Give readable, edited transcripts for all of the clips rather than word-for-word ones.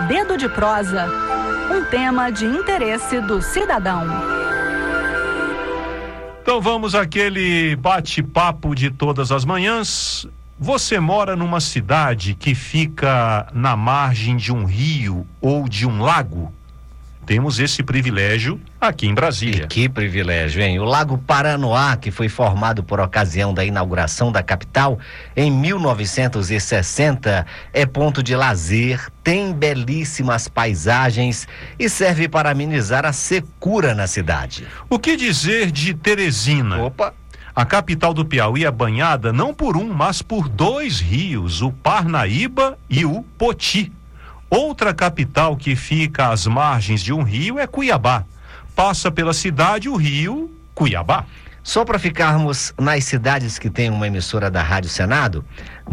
Dedo de Prosa, um tema de interesse do cidadão. Então vamos àquele bate-papo de todas as manhãs. Você mora numa cidade que fica na margem de um rio ou de um lago? Temos esse privilégio aqui em Brasília. E que privilégio, hein? O Lago Paranoá, que foi formado por ocasião da inauguração da capital em 1960, é ponto de lazer, tem belíssimas paisagens e serve para amenizar a secura na cidade. O que dizer de Teresina? Opa! A capital do Piauí é banhada não por um, mas por dois rios, o Parnaíba e o Poti. Outra capital que fica às margens de um rio é Cuiabá. Passa pela cidade o rio Cuiabá. Só para ficarmos nas cidades que tem uma emissora da Rádio Senado: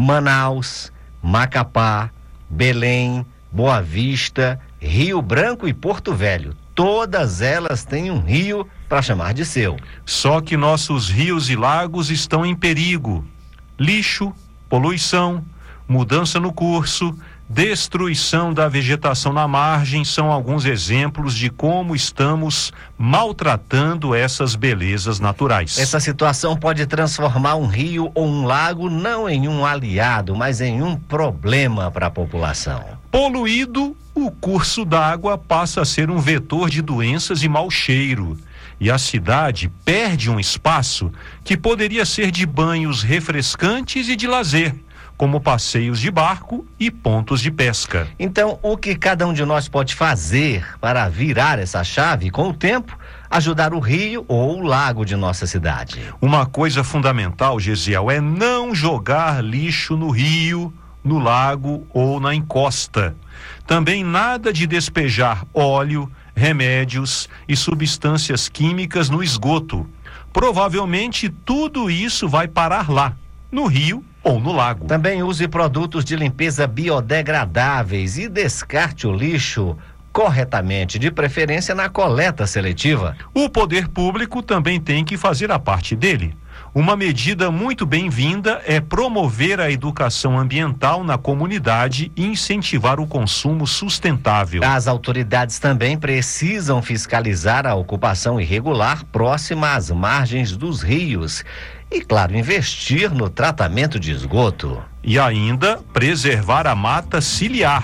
Manaus, Macapá, Belém, Boa Vista, Rio Branco e Porto Velho. Todas elas têm um rio para chamar de seu. Só que nossos rios e lagos estão em perigo. Lixo, poluição, mudança no curso, destruição da vegetação na margem são alguns exemplos de como estamos maltratando essas belezas naturais. Essa situação pode transformar um rio ou um lago não em um aliado, mas em um problema para a população. Poluído, o curso d'água passa a ser um vetor de doenças e mau cheiro. E a cidade perde um espaço que poderia ser de banhos refrescantes e de lazer, como passeios de barco e pontos de pesca. Então, o que cada um de nós pode fazer para virar essa chave com o tempo, ajudar o rio ou o lago de nossa cidade? Uma coisa fundamental, Gesiel, é não jogar lixo no rio, no lago ou na encosta. Também nada de despejar óleo, remédios e substâncias químicas no esgoto. Provavelmente tudo isso vai parar lá, no rio ou no lago. Também use produtos de limpeza biodegradáveis e descarte o lixo corretamente, de preferência na coleta seletiva. O poder público também tem que fazer a parte dele. Uma medida muito bem-vinda é promover a educação ambiental na comunidade e incentivar o consumo sustentável. As autoridades também precisam fiscalizar a ocupação irregular próxima às margens dos rios e, claro, investir no tratamento de esgoto. E ainda preservar a mata ciliar,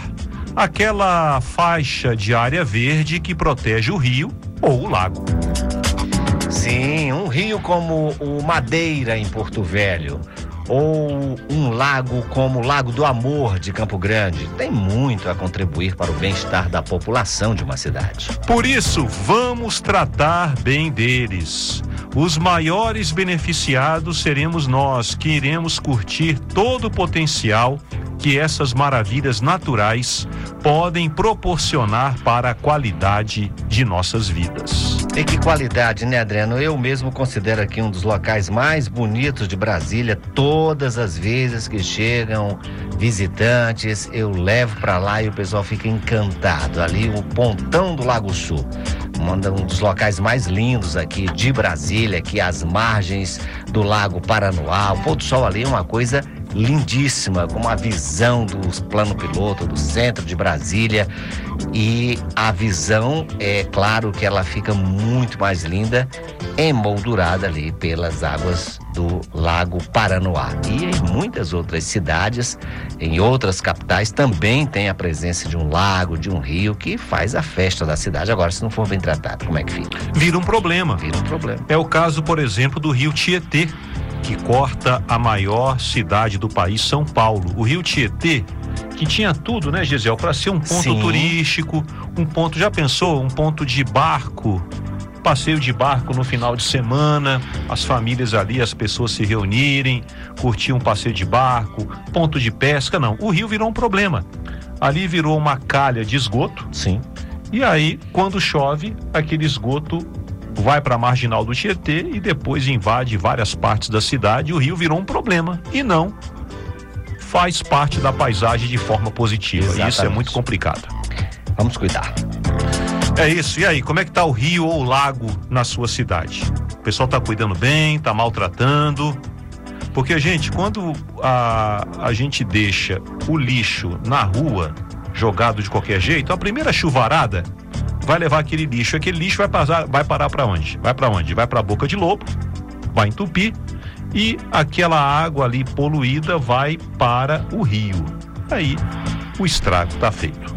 aquela faixa de área verde que protege o rio ou o lago. Sim, um rio como o Madeira, em Porto Velho, ou um lago como o Lago do Amor, de Campo Grande, tem muito a contribuir para o bem-estar da população de uma cidade. Por isso, vamos tratar bem deles. Os maiores beneficiados seremos nós, que iremos curtir todo o potencial que essas maravilhas naturais podem proporcionar para a qualidade de nossas vidas. E que qualidade, né, Adriano? Eu mesmo considero aqui um dos locais mais bonitos de Brasília. Todas as vezes que chegam visitantes, eu levo para lá e o pessoal fica encantado. Ali, o Pontão do Lago Sul, um dos locais mais lindos aqui de Brasília, aqui às margens do Lago Paranoá. O pôr do sol ali é uma coisa lindíssima, com uma visão do plano piloto do centro de Brasília, e a visão, é claro que ela fica muito mais linda, emoldurada ali pelas águas do Lago Paranoá. E em muitas outras cidades, em outras capitais, também tem a presença de um lago, de um rio, que faz a festa da cidade. Agora, se não for bem tratado, como é que fica? Vira um problema. Vira um problema. É o caso, por exemplo, do rio Tietê, que corta a maior cidade do país, São Paulo. O rio Tietê, que tinha tudo, né, Gisele, para ser um ponto Sim. turístico, um ponto, já pensou? Um ponto de barco, passeio de barco no final de semana, as famílias ali, as pessoas se reunirem, curtir um passeio de barco, ponto de pesca. Não, o rio virou um problema. Ali virou uma calha de esgoto. Sim. E aí, quando chove, aquele esgoto vai para a marginal do Tietê e depois invade várias partes da cidade. O rio virou um problema e não faz parte da paisagem de forma positiva. Exatamente. Isso é muito complicado. Vamos cuidar. É isso. E aí, como é que tá o rio ou o lago na sua cidade? O pessoal tá cuidando bem, tá maltratando? Porque, gente, quando a gente deixa o lixo na rua, jogado de qualquer jeito, a primeira chuvarada vai levar aquele lixo vai parar para onde? Vai para onde? Vai para a boca de lobo, vai entupir e aquela água ali poluída vai para o rio. Aí o estrago está feito.